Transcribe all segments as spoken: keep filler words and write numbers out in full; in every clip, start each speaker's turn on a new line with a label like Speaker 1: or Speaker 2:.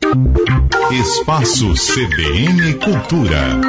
Speaker 1: Espaço C B N Cultura.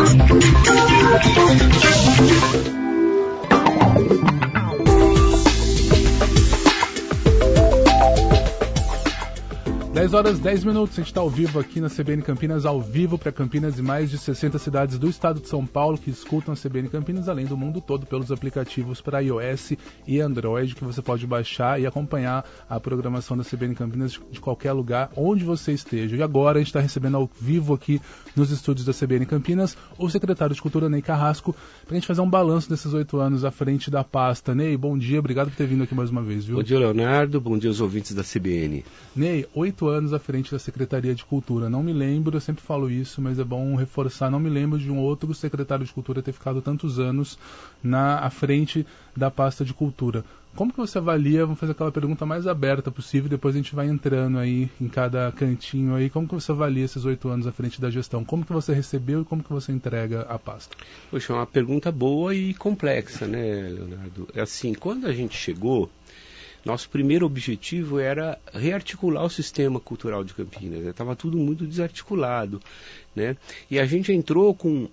Speaker 2: dez horas, dez minutos, a gente está ao vivo aqui na C B N Campinas, ao vivo para Campinas e mais de sessenta cidades do estado de São Paulo que escutam a C B N Campinas, além do mundo todo, pelos aplicativos para iOS e Android, que você pode baixar e acompanhar a programação da C B N Campinas de qualquer lugar, onde você esteja. E agora a gente está recebendo ao vivo aqui nos estúdios da C B N Campinas o secretário de Cultura, Ney Carrasco, para a gente fazer um balanço desses oito anos à frente da pasta. Ney, bom dia, obrigado por ter vindo aqui mais uma vez, viu?
Speaker 3: Bom dia, Leonardo, bom dia aos ouvintes da C B N.
Speaker 2: Ney, oito anos à frente da Secretaria de Cultura. Não me lembro, eu sempre falo isso, mas é bom reforçar, não me lembro de um outro secretário de Cultura ter ficado tantos anos na à frente da pasta de Cultura. Como que você avalia, vamos fazer aquela pergunta mais aberta possível, depois a gente vai entrando aí em cada cantinho aí, como que você avalia esses oito anos à frente da gestão? Como que você recebeu e como que você entrega a pasta?
Speaker 3: Poxa, é uma pergunta boa e complexa, né, Leonardo? Assim, quando a gente chegou, nosso primeiro objetivo era rearticular o sistema cultural de Campinas. Estava tudo muito desarticulado, né? E a gente entrou com,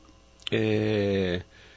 Speaker 3: é,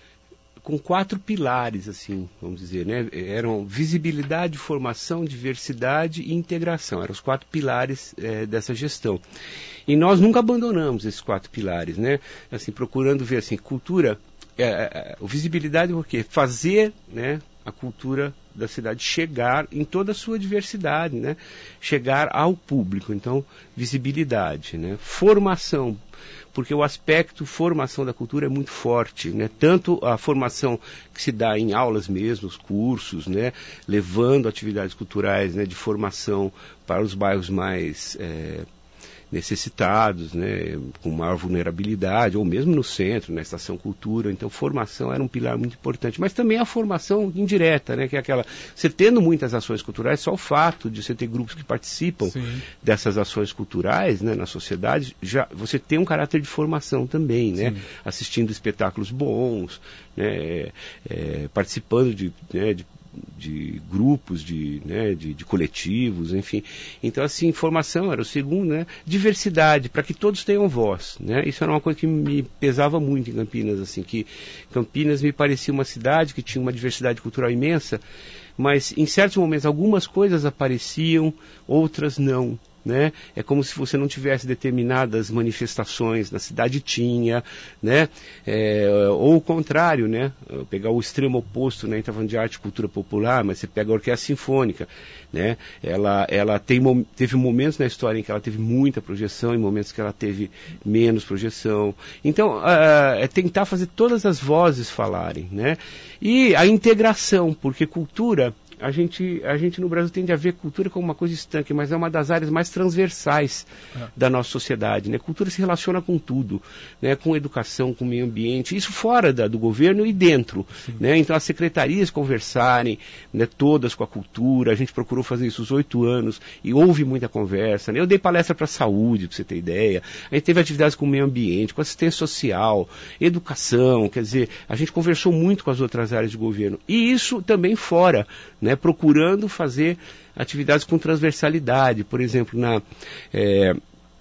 Speaker 3: com quatro pilares, assim, vamos dizer, né? Eram visibilidade, formação, diversidade e integração. Eram os quatro pilares é, dessa gestão. E nós nunca abandonamos esses quatro pilares, né? Assim, procurando ver, assim, cultura, é, é, visibilidade, o quê? Fazer, né, a cultura da cidade chegar em toda a sua diversidade, né? Chegar ao público, então visibilidade, né? Formação, porque o aspecto formação da cultura é muito forte, né? Tanto a formação que se dá em aulas mesmo, os cursos, né? Levando atividades culturais, né? De formação para os bairros mais é, necessitados, né, com maior vulnerabilidade, ou mesmo no centro, na Estação Cultura. Então, formação era um pilar muito importante. Mas também a formação indireta, né, que é aquela... Você tendo muitas ações culturais, só o fato de você ter grupos que participam Sim. dessas ações culturais, né, na sociedade, já, você tem um caráter de formação também, né, Sim. assistindo espetáculos bons, né, é, participando de... Né, de de grupos, de, né, de, de coletivos, enfim. Então, assim, formação era o segundo, né? Diversidade, para que todos tenham voz, né? Isso era uma coisa que me pesava muito em Campinas, assim, que Campinas me parecia uma cidade que tinha uma diversidade cultural imensa, mas em certos momentos algumas coisas apareciam, outras não. Né? É como se você não tivesse determinadas manifestações, na cidade tinha, né? É, ou o contrário, né? Pegar o extremo oposto, né? A gente está falando de arte e cultura popular, mas você pega a orquestra sinfônica, né? Ela, ela tem, teve momentos na história em que ela teve muita projeção, e momentos que ela teve menos projeção. Então, uh, é tentar fazer todas as vozes falarem, né? E a integração, porque cultura... A gente, a gente no Brasil tende a ver cultura como uma coisa estanque, mas é uma das áreas mais transversais é. da nossa sociedade, né? Cultura se relaciona com tudo, né? Com educação, com meio ambiente, isso fora da, do governo e dentro, né? Então as secretarias conversarem, né, todas com a cultura, a gente procurou fazer isso os oito anos e houve muita conversa, né? Eu dei palestra para a saúde, para você ter ideia, a gente teve atividades com o meio ambiente, com assistência social, educação, quer dizer, a gente conversou muito com as outras áreas de governo, e isso também fora, né, procurando fazer atividades com transversalidade, por exemplo, na, é,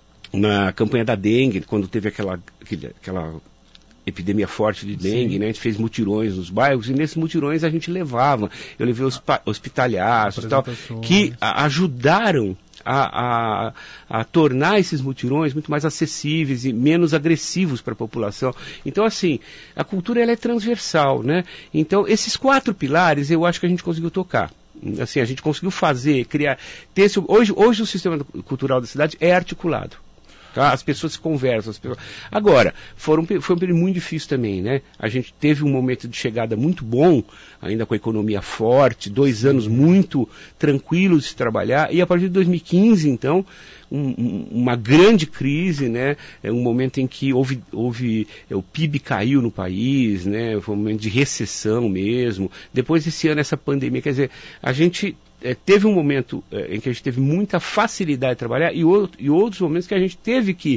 Speaker 3: na campanha da dengue, quando teve aquela, aquela epidemia forte de dengue, né, a gente fez mutirões nos bairros, e nesses mutirões a gente levava, eu levei os hospitalhaços, tal, que a, ajudaram A, a, a tornar esses mutirões muito mais acessíveis e menos agressivos para a população. Então, assim, a cultura ela é transversal, né? Então, esses quatro pilares eu acho que a gente conseguiu tocar. Assim, a gente conseguiu fazer, criar... Ter esse, hoje, hoje o sistema cultural da cidade é articulado. Tá? As pessoas se conversam. As pessoas... Agora, foram, foi um período muito difícil também, né? A gente teve um momento de chegada muito bom, ainda com a economia forte, dois anos muito tranquilos de se trabalhar, e a partir de dois mil e quinze, então, um, um, uma grande crise, né? É um momento em que houve, houve é, o P I B caiu no país, né? Foi um momento de recessão mesmo. Depois desse ano, essa pandemia, quer dizer, a gente... É, teve um momento é, em que a gente teve muita facilidade de trabalhar e, outro, e outros momentos que a gente teve que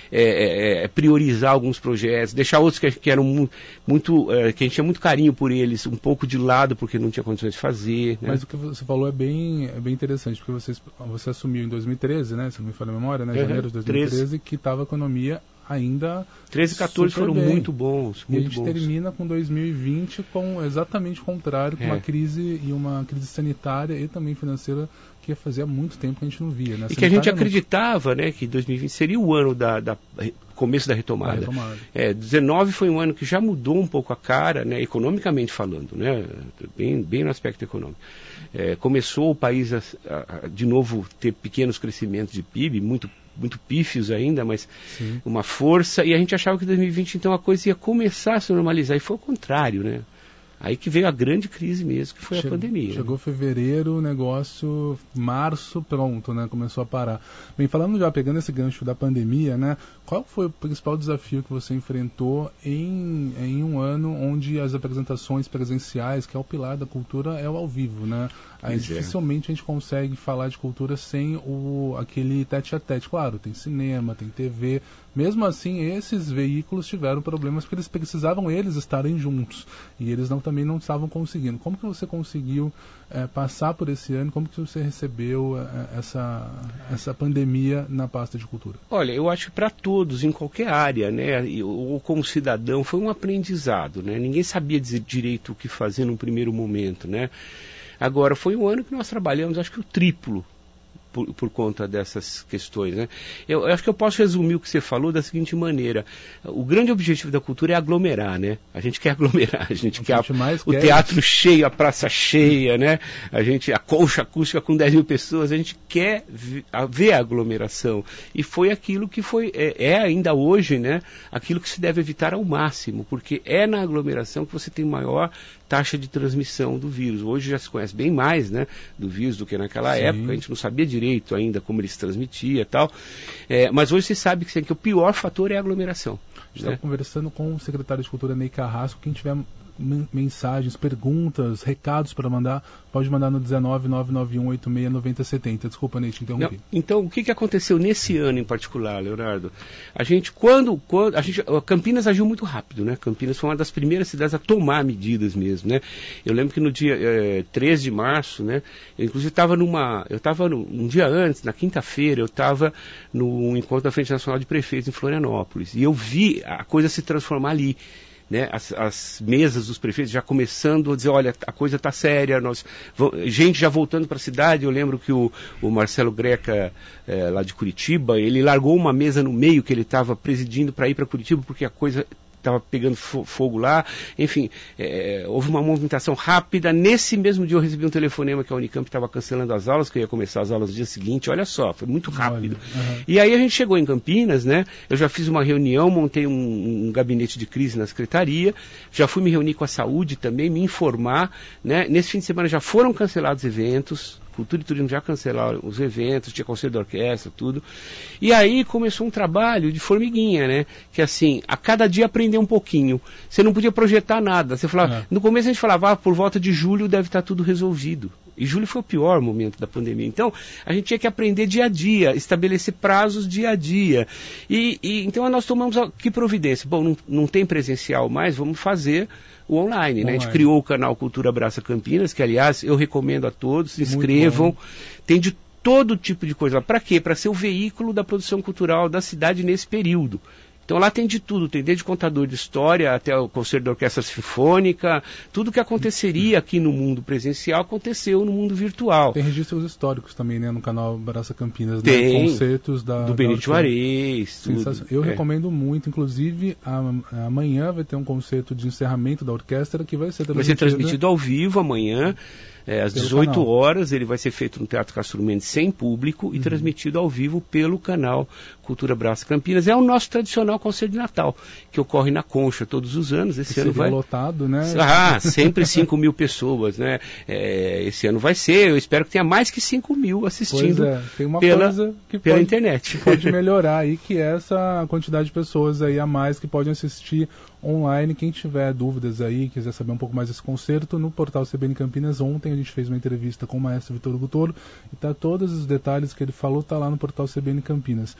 Speaker 3: é, é, priorizar alguns projetos, deixar outros que, que eram mu muito, é, que a gente tinha muito carinho por eles, um pouco de lado porque não tinha condições de fazer. Né?
Speaker 2: Mas o que você falou é bem, é bem interessante, porque você, você assumiu em dois mil e treze, né? Se não me falha a memória, né? Janeiro de dois mil e treze, que estava a economia ainda
Speaker 3: treze e quatorze foram bem. muito bons. Muito
Speaker 2: e a gente
Speaker 3: bons.
Speaker 2: termina com dois mil e vinte com exatamente o contrário, com é. uma crise e uma crise sanitária e também financeira que fazia muito tempo que a gente não via. Né?
Speaker 3: E que a gente acreditava, né, que dois mil e vinte seria o ano da, da começo da retomada. Da
Speaker 2: retomada.
Speaker 3: É, dezenove foi um ano que já mudou um pouco a cara, né, economicamente falando, né, bem, bem no aspecto econômico. É, começou o país a, a, a, de novo ter pequenos crescimentos de P I B, muito muito pífios ainda, mas Sim. uma força, e a gente achava que em dois mil e vinte então a coisa ia começar a se normalizar, e foi o contrário, né? Aí que veio a grande crise mesmo, que foi
Speaker 2: Che
Speaker 3: a pandemia.
Speaker 2: Chegou
Speaker 3: né?
Speaker 2: fevereiro, o negócio, março, pronto, né? Começou a parar. Bem, falando já, pegando esse gancho da pandemia, né? Qual foi o principal desafio que você enfrentou em, em um ano onde as apresentações presenciais, que é o pilar da cultura, é o ao vivo, né? Aí dificilmente a gente consegue falar de cultura sem o, aquele tete-a-tete. Claro, tem cinema, tem T V. Mesmo assim, esses veículos tiveram problemas porque eles precisavam eles estarem juntos. E eles não, também não estavam conseguindo. Como que você conseguiu é, passar por esse ano? Como que você recebeu é, essa, essa pandemia na pasta de cultura?
Speaker 3: Olha, eu acho que para todos, em qualquer área, né, ou como cidadão, foi um aprendizado. Né? Ninguém sabia dizer direito o que fazer num primeiro momento, né? Agora, foi um ano que nós trabalhamos, acho que o triplo, por, por conta dessas questões. Né? Eu, eu acho que eu posso resumir o que você falou da seguinte maneira. O grande objetivo da cultura é aglomerar, né? A gente quer aglomerar, a gente
Speaker 2: o
Speaker 3: quer
Speaker 2: que a,
Speaker 3: o
Speaker 2: quer
Speaker 3: teatro cheio, a praça cheia, né? A gente, a concha acústica com dez mil pessoas, a gente quer ver a aglomeração. E foi aquilo que foi, é, é ainda hoje, né? Aquilo que se deve evitar ao máximo, porque é na aglomeração que você tem maior taxa de transmissão do vírus. Hoje já se conhece bem mais, né, do vírus do que naquela Sim. época. A gente não sabia direito ainda como ele se transmitia e tal. É, mas hoje se sabe que, que o pior fator é a aglomeração.
Speaker 2: Estava né? conversando com o secretário de Cultura, Ney Carrasco. Quem tiver mensagens, perguntas, recados para mandar, pode mandar no dezenove, nove nove um, oito seis, nove zero sete zero. Desculpa, Ney, te interrompi.
Speaker 3: Não, então, o que, que aconteceu nesse ano em particular, Leonardo? A gente, quando, quando a gente, a Campinas agiu muito rápido, né? Campinas foi uma das primeiras cidades a tomar medidas mesmo, né? Eu lembro que no dia é, treze de março, né? Eu, inclusive, estava numa, eu estava um dia antes, na quinta-feira, eu estava no encontro da Frente Nacional de Prefeitos em Florianópolis, e eu vi a coisa se transformar ali. Né, as, as mesas dos prefeitos já começando a dizer, olha, a coisa está séria, nós, gente já voltando para a cidade. Eu lembro que o, o Marcelo Greca, é, lá de Curitiba, ele largou uma mesa no meio que ele estava presidindo para ir para Curitiba, porque a coisa estava pegando fogo lá. Enfim, é, houve uma movimentação rápida. Nesse mesmo dia eu recebi um telefonema que a Unicamp estava cancelando as aulas, que eu ia começar as aulas no dia seguinte. Olha só, foi muito rápido. Uhum. E aí a gente chegou em Campinas, né? Eu já fiz uma reunião, montei um, um gabinete de crise na secretaria, já fui me reunir com a saúde também, me informar, né? Nesse fim de semana já foram cancelados eventos. Cultura e Turismo já cancelaram os eventos, tinha conselho da orquestra, tudo. E aí começou um trabalho de formiguinha, né? Que assim, a cada dia aprender um pouquinho. Você não podia projetar nada. Você falava, é. No começo a gente falava, ah, por volta de julho deve estar tudo resolvido. E julho foi o pior momento da pandemia. Então, a gente tinha que aprender dia a dia, estabelecer prazos dia a dia. E, e então nós tomamos a, que providência? Bom, não, não tem presencial mais, vamos fazer o online, né? A gente criou o canal Cultura Abraça Campinas, que aliás eu recomendo a todos, se inscrevam. Tem de todo tipo de coisa lá. Para quê? Para ser o veículo da produção cultural da cidade nesse período. Então lá tem de tudo, tem desde contador de história até o conselho da orquestra sinfônica, tudo que aconteceria aqui no mundo presencial aconteceu no mundo virtual.
Speaker 2: Tem registros históricos também, né, no canal Abraça Campinas,
Speaker 3: tem,
Speaker 2: né, concertos da,
Speaker 3: do Benito Juarez.
Speaker 2: Eu
Speaker 3: é.
Speaker 2: recomendo muito, inclusive a, amanhã vai ter um concerto de encerramento da orquestra que vai ser transmitido,
Speaker 3: vai ser transmitido ao vivo amanhã. É, às dezoito horas, ele vai ser feito no Teatro Castro Mendes sem público e uhum. transmitido ao vivo pelo canal Cultura Abraça Campinas. É o nosso tradicional concerto de Natal, que ocorre na Concha todos os anos. Esse
Speaker 2: que
Speaker 3: ano vai
Speaker 2: lotado, né?
Speaker 3: Ah, sempre cinco mil pessoas, né? É, esse ano vai ser, eu espero que tenha mais que cinco mil assistindo
Speaker 2: pois é. Tem uma
Speaker 3: pela,
Speaker 2: coisa que
Speaker 3: pela
Speaker 2: pode,
Speaker 3: internet.
Speaker 2: Que pode melhorar aí, que é essa quantidade de pessoas aí a mais que podem assistir online. Quem tiver dúvidas aí, quiser saber um pouco mais desse concerto, no portal C B N Campinas, ontem a gente fez uma entrevista com o maestro Vitor Hugo Toro, e tá todos os detalhes que ele falou, tá lá no portal C B N Campinas.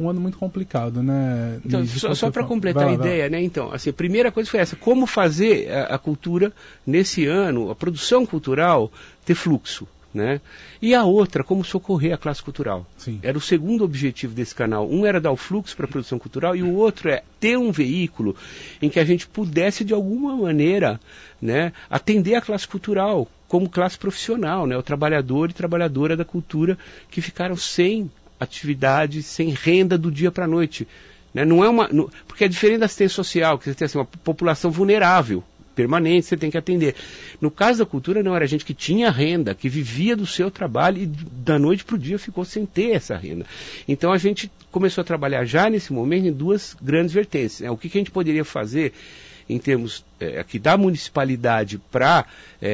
Speaker 2: um ano muito complicado, né?
Speaker 3: Então, só, só para completar vai, a ideia, vai. né? Então, assim, a primeira coisa foi essa, como fazer a, a cultura nesse ano, a produção cultural, ter fluxo. Né? E a outra, como socorrer a classe cultural.
Speaker 2: Sim.
Speaker 3: Era o segundo objetivo desse canal. Um era dar o fluxo para a produção cultural e o outro é ter um veículo em que a gente pudesse, de alguma maneira, né, atender a classe cultural como classe profissional, né, o trabalhador e trabalhadora da cultura que ficaram sem atividade, sem renda do dia para a noite. Né? Não é uma, não, porque é diferente da assistência social, que você tem assim, uma população vulnerável. Permanente, você tem que atender. No caso da cultura, não, era gente que tinha renda, que vivia do seu trabalho e da noite para o dia ficou sem ter essa renda. Então a gente começou a trabalhar já nesse momento em duas grandes vertentes. Né? O que, que a gente poderia fazer em termos é, aqui da municipalidade para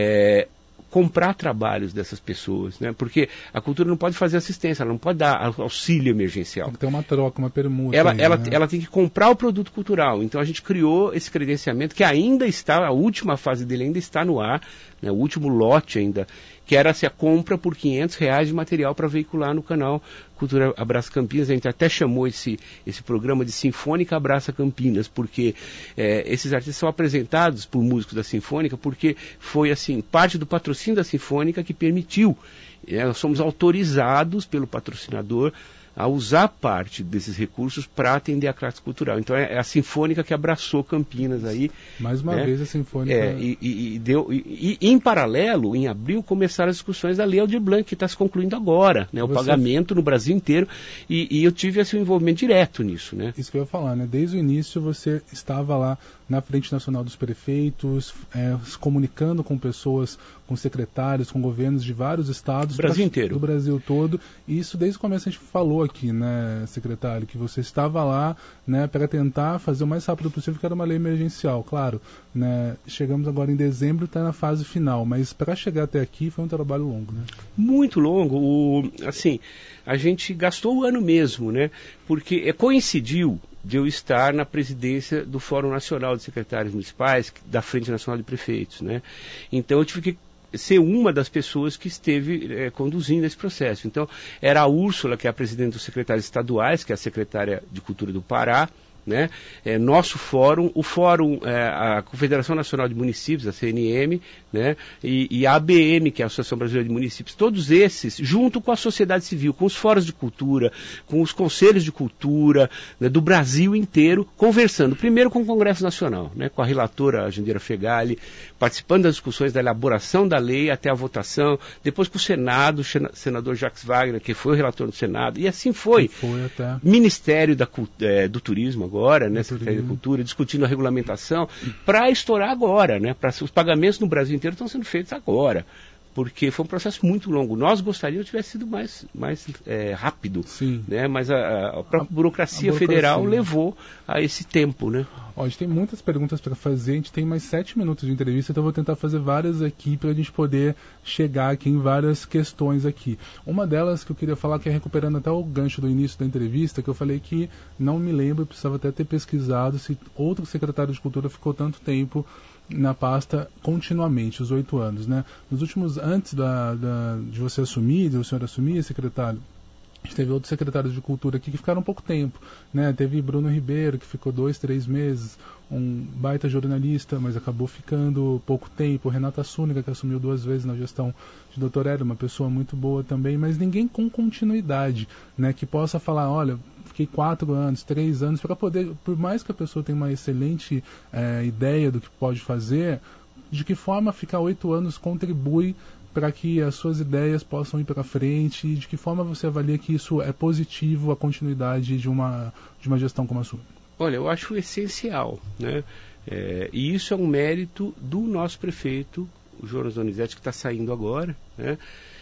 Speaker 3: é, comprar trabalhos dessas pessoas, né? Porque a cultura não pode fazer assistência, ela não pode dar auxílio emergencial.
Speaker 2: Tem que ter uma troca, uma permuta.
Speaker 3: Ela,
Speaker 2: aí,
Speaker 3: ela,
Speaker 2: né?
Speaker 3: ela tem que comprar o produto cultural. Então a gente criou esse credenciamento que ainda está, a última fase dele ainda está no ar, né? O último lote ainda, que era assim, a compra por quinhentos reais de material para veicular no canal Cultura Abraça Campinas. A gente até chamou esse, esse programa de Sinfônica Abraça Campinas, porque é, esses artistas são apresentados por músicos da Sinfônica, porque foi assim, parte do patrocínio da Sinfônica que permitiu. É, nós somos autorizados pelo patrocinador a usar parte desses recursos para atender a classe cultural. Então é a Sinfônica que abraçou Campinas aí.
Speaker 2: Mais uma
Speaker 3: né?
Speaker 2: vez a Sinfônica...
Speaker 3: É, e, e, e, deu, e, e em paralelo, em abril, começaram as discussões da Lei Aldir Blanc, que está se concluindo agora, né? O Você... pagamento no Brasil inteiro, e, e eu tive assim, um envolvimento direto nisso. Né?
Speaker 2: Isso que eu ia falar, né? Desde o início você estava lá na Frente Nacional dos Prefeitos, é, se comunicando com pessoas, com secretários, com governos de vários estados.
Speaker 3: Do Brasil inteiro.
Speaker 2: Do Brasil todo. E isso desde o começo a gente falou aqui, né, secretário, que você estava lá, né, para tentar fazer o mais rápido possível, que era uma lei emergencial, claro. Né? Chegamos agora em dezembro, está na fase final, mas para chegar até aqui foi um trabalho longo, né?
Speaker 3: Muito longo. O, assim, a gente gastou o ano mesmo, né? Porque é, coincidiu de eu estar na presidência do Fórum Nacional de Secretários Municipais, da Frente Nacional de Prefeitos, né? Então eu tive que ser uma das pessoas que esteve é, conduzindo esse processo. Então, era a Úrsula, que é a presidente dos secretários estaduais, que é a secretária de Cultura do Pará, né? É, nosso fórum, o fórum, é, a Confederação Nacional de Municípios, a C N M, né? e, e a A B M, que é a Associação Brasileira de Municípios, todos esses, junto com a sociedade civil, com os fóruns de cultura, com os conselhos de cultura, né, do Brasil inteiro, conversando, primeiro com o Congresso Nacional, né, com a relatora Jandira Fegali, participando das discussões da elaboração da lei até a votação, depois com o Senado, o senador Jacques Wagner, que foi o relator do Senado, e assim foi.
Speaker 2: E foi até...
Speaker 3: Ministério da, é, do Turismo agora, agora, né, Secretaria da Cultura, discutindo a regulamentação, para estourar agora, né, para os pagamentos no Brasil inteiro estão sendo feitos agora, porque foi um processo muito longo. Nós gostaríamos que tivesse sido mais, mais é, rápido,
Speaker 2: Sim.
Speaker 3: né, mas a, a própria
Speaker 2: a,
Speaker 3: burocracia,
Speaker 2: a burocracia
Speaker 3: federal levou a esse tempo, né.
Speaker 2: Ó, a gente tem muitas perguntas para fazer, a gente tem mais sete minutos de entrevista, então eu vou tentar fazer várias aqui para a gente poder chegar aqui em várias questões aqui. Uma delas que eu queria falar, que é recuperando até o gancho do início da entrevista, que eu falei que não me lembro, precisava até ter pesquisado se outro secretário de Cultura ficou tanto tempo na pasta continuamente, os oito anos, né? Nos últimos, antes da, da, de você assumir, de o senhor assumir, secretário, a gente teve outros secretários de Cultura aqui que ficaram pouco tempo, né? Teve Bruno Ribeiro, que ficou dois, três meses, um baita jornalista, mas acabou ficando pouco tempo. Renata Súnica, que assumiu duas vezes na gestão de doutor Hélio, uma pessoa muito boa também, mas ninguém com continuidade, né? Que possa falar, olha, fiquei quatro anos, três anos, para poder, por mais que a pessoa tenha uma excelente é, ideia do que pode fazer, de que forma ficar oito anos contribui para que as suas ideias possam ir para frente, e de que forma você avalia que isso é positivo, a continuidade de uma, de uma gestão como a sua?
Speaker 3: Olha, eu acho essencial, né? É, e isso é um mérito do nosso prefeito, o Jonas Donizete, que está saindo agora, né?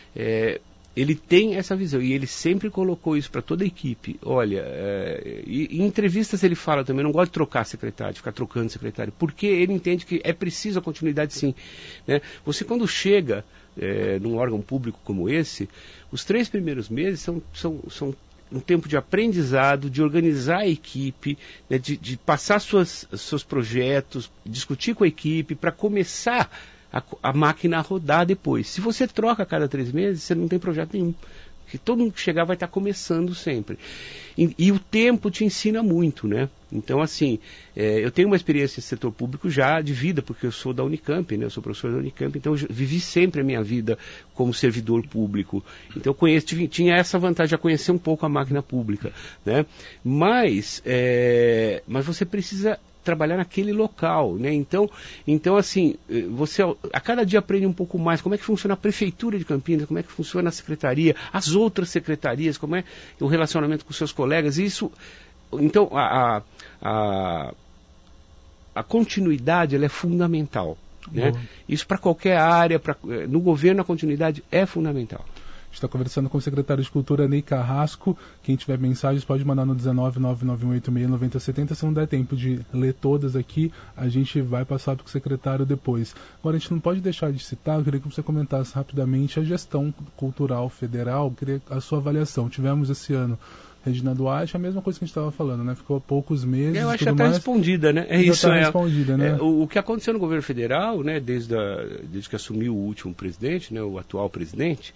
Speaker 3: É, ele tem essa visão, e ele sempre colocou isso para toda a equipe. Olha, é, e, em entrevistas ele fala também, não gosta de trocar secretário, de ficar trocando secretário, porque ele entende que é preciso a continuidade sim, né? Você quando chega é, num órgão público como esse, os três primeiros meses são, são, são um tempo de aprendizado, de organizar a equipe, né, de, de passar suas, seus projetos, discutir com a equipe, para começar a, a máquina a rodar depois. Se você troca a cada três meses, você não tem projeto nenhum. que todo mundo que chegar vai estar começando sempre. E, e o tempo te ensina muito, né? Então, assim, é, eu tenho uma experiência no setor público já de vida, porque eu sou da Unicamp, né? Eu sou professor da Unicamp, então eu vivi sempre a minha vida como servidor público. Então, eu conheço, tinha essa vantagem de conhecer um pouco a máquina pública, né? Mas, é, mas você precisa trabalhar naquele local, né? Então, então assim, você a cada dia aprende um pouco mais como é que funciona a prefeitura de Campinas, como é que funciona a secretaria, as outras secretarias, como é o relacionamento com seus colegas. Isso, então, a, a, a continuidade ela é fundamental, né? Isso para qualquer área, pra, no governo a continuidade é fundamental.
Speaker 2: Está conversando com o secretário de Cultura, Ney Carrasco. Quem tiver mensagens pode mandar no dezenove, nove nove um oito seis, nove zero sete zero. Se não der tempo de ler todas aqui, a gente vai passar para o secretário depois. Agora, a gente não pode deixar de citar, eu queria que você comentasse rapidamente a gestão cultural federal, eu queria a sua avaliação. Tivemos esse ano Regina Duarte, a mesma coisa que a gente estava falando, né? Ficou há poucos meses.
Speaker 3: Eu acho que já está respondida, né? É isso,
Speaker 2: tá
Speaker 3: é.
Speaker 2: respondida, né?
Speaker 3: É, o, o que aconteceu no governo federal, né? Desde, a, desde que assumiu o último presidente, né? O atual presidente,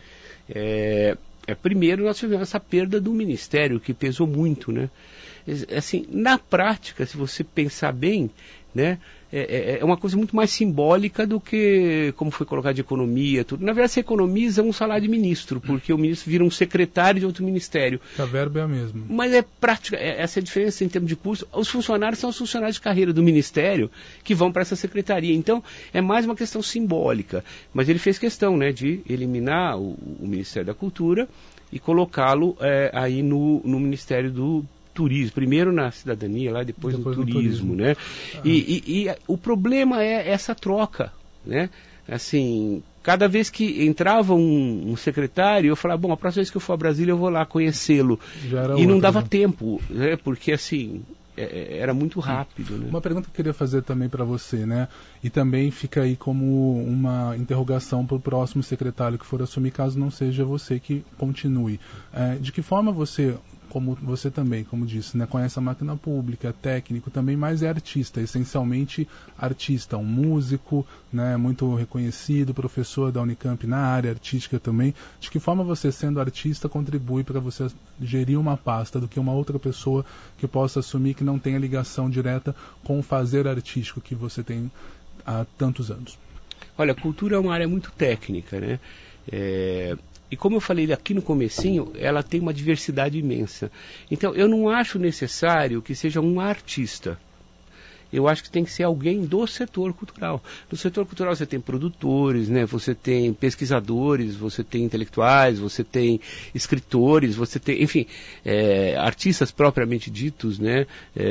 Speaker 3: é, é primeiro nós tivemos essa perda do ministério que pesou muito, né? Assim, na prática, se você pensar bem, né? É, é uma coisa muito mais simbólica do que, como foi colocado, de economia, tudo. Na verdade, você economiza um salário de ministro, porque o ministro vira um secretário de outro ministério.
Speaker 2: A verba é a mesma.
Speaker 3: Mas é prática, é, essa é a diferença em termos de custo. Os funcionários são os funcionários de carreira do ministério que vão para essa secretaria. Então, é mais uma questão simbólica. Mas ele fez questão, né, de eliminar o, o Ministério da Cultura e colocá-lo é, aí no, no Ministério do Turismo, primeiro na cidadania, lá depois, depois no turismo, turismo. Né? Ah. E, e, e o problema é essa troca, né? Assim, cada vez que entrava um, um secretário, eu falava, bom, a próxima vez que eu for a Brasília eu vou lá conhecê-lo. E outra, não dava né? tempo, né? Porque assim, é, era muito rápido. Né?
Speaker 2: Uma pergunta que eu queria fazer também para você, né? E também fica aí como uma interrogação para o próximo secretário que for assumir, caso não seja você que continue. É, de que forma você, como você também, como disse, né, conhece a máquina pública, é técnico também, mas é artista, essencialmente artista, um músico, né, muito reconhecido, professor da Unicamp na área artística também. De que forma você, sendo artista, contribui para você gerir uma pasta do que uma outra pessoa que possa assumir, que não tenha ligação direta com o fazer artístico que você tem há tantos anos?
Speaker 3: Olha, a cultura é uma área muito técnica, né? É... E como eu falei aqui no comecinho, ela tem uma diversidade imensa. Então, eu não acho necessário que seja um artista. Eu acho que tem que ser alguém do setor cultural. No setor cultural você tem produtores, né? Você tem pesquisadores, você tem intelectuais, você tem escritores, você tem, enfim, é, artistas propriamente ditos, né?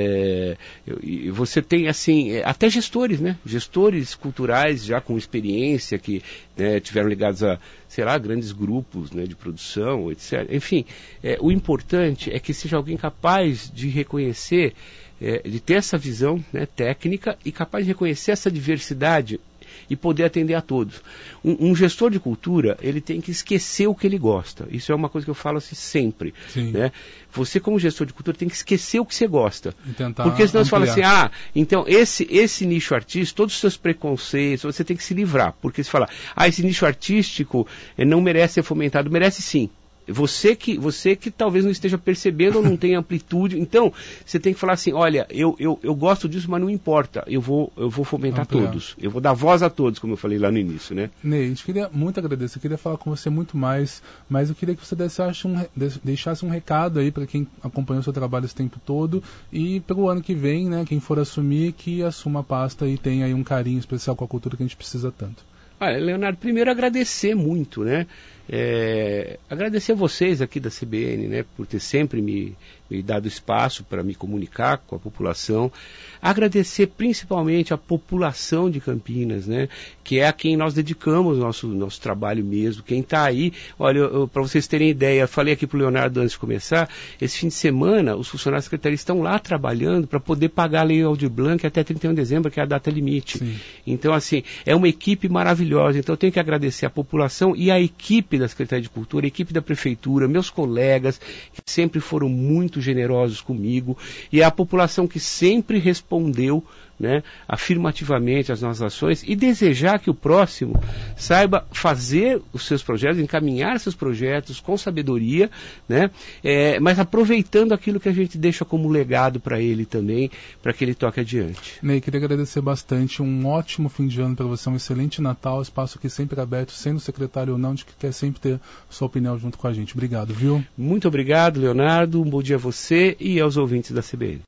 Speaker 3: É, e você tem, assim, até gestores, né? Gestores culturais já com experiência, que né, tiveram ligados a, sei lá, grandes grupos, né, de produção, etcétera. Enfim, é, o importante é que seja alguém capaz de reconhecer, É, de ter essa visão, né, técnica e capaz de reconhecer essa diversidade e poder atender a todos. Um, um gestor de cultura, ele tem que esquecer o que ele gosta. Isso é uma coisa que eu falo assim sempre. Né? Você, como gestor de cultura, tem que esquecer o que você gosta. Porque senão você fala assim, ah, então esse, esse nicho artístico, todos os seus preconceitos, você tem que se livrar. Porque você fala, ah, esse nicho artístico não merece ser fomentado. Merece sim. Você que, você que talvez não esteja percebendo ou não tenha amplitude, então você tem que falar assim, olha, eu, eu, eu gosto disso, mas não importa, eu vou, eu vou fomentar Ampliar. todos, eu vou dar voz a todos, como eu falei lá no início, né?
Speaker 2: Ney, a gente queria muito agradecer, eu queria falar com você muito mais, mas eu queria que você deixasse um, deixasse um recado aí para quem acompanhou o seu trabalho esse tempo todo e pelo ano que vem, né, quem for assumir, que assuma a pasta e tenha aí um carinho especial com a cultura que a gente precisa tanto.
Speaker 3: Olha, Leonardo, primeiro agradecer muito, né? É, agradecer a vocês aqui da C B N, né, por ter sempre me, me dado espaço para me comunicar com a população. Agradecer principalmente a população de Campinas, né, que é a quem nós dedicamos o nosso, nosso trabalho mesmo. Quem está aí, olha, para vocês terem ideia, falei aqui para o Leonardo antes de começar, esse fim de semana os funcionários da Secretaria estão lá trabalhando para poder pagar a Lei Aldir Blanc até trinta e um de dezembro, que é a data limite. Sim. Então, assim, é uma equipe maravilhosa. Então, eu tenho que agradecer a população e a equipe da Secretaria de Cultura, a equipe da Prefeitura, meus colegas, que sempre foram muito muito generosos comigo, e é a população que sempre respondeu, né, afirmativamente às nossas ações, e desejar que o próximo saiba fazer os seus projetos, encaminhar seus projetos com sabedoria, né, é, mas aproveitando aquilo que a gente deixa como legado para ele também, para que ele toque adiante.
Speaker 2: Ney, queria agradecer bastante, um ótimo fim de ano para você, um excelente Natal, espaço aqui sempre aberto, sendo secretário ou não, de que quer sempre ter sua opinião junto com a gente. Obrigado, viu?
Speaker 3: Muito obrigado, Leonardo, um bom dia a você e aos ouvintes da C B N.